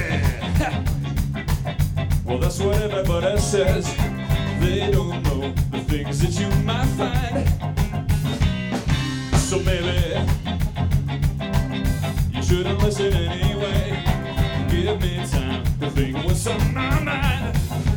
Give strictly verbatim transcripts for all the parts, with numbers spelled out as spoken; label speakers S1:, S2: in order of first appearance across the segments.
S1: yeah. Well, that's what everybody says. They don't know the things that you might find. So maybe you shouldn't listen anyway. Give me time to think what's on my mind.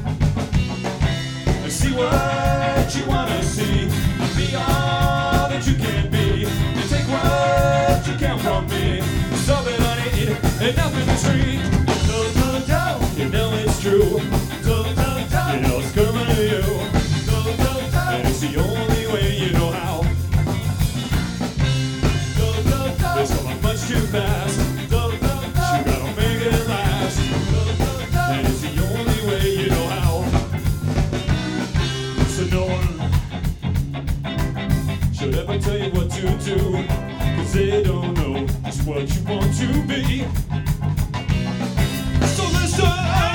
S1: And see what you wanna see, and be all that you can be. And take what you can from me. It's all that I need, and nothing is free. Do, do, do. You know it's true. Do, do, do. You know it's coming to you. Do, do, do. And it's the only way you know how. Do, do, do. It's going much too fast. Do, do, do. You gotta make it last. Do, do, do. And it's the only way you know how. So no one should ever tell you what to do, 'cause they don't know just what you want to be. So listen,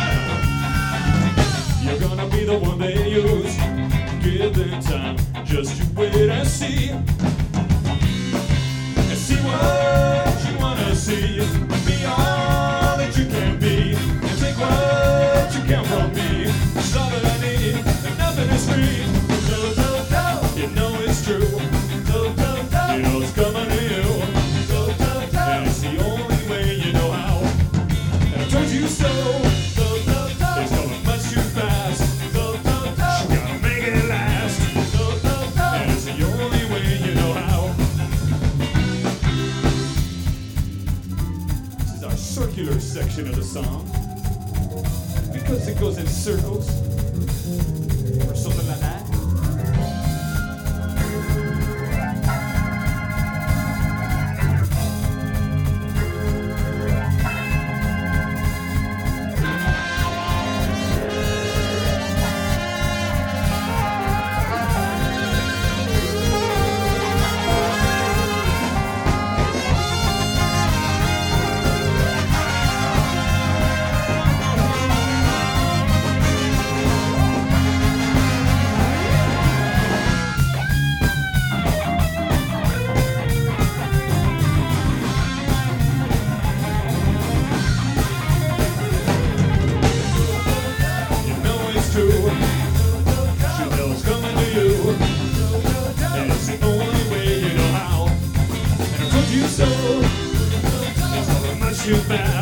S1: you're gonna be the one they use. Give them time just to wait and see. And see what you wanna see. Be all that you can be. And take what you can from me. It's all that I need, and nothing is free. Do, do, do. You know it's true. Do, do, do. You know it's coming to you. Do, do, do. And it's the only way you know how. And I told you so. Do, do, do. It's going much too fast. Do, do, do. You gotta make it last. Do, do, do. And it's the only way you know how. This is our circular section of the song, because it goes in circles, or something like that. You so, it's all much too bad.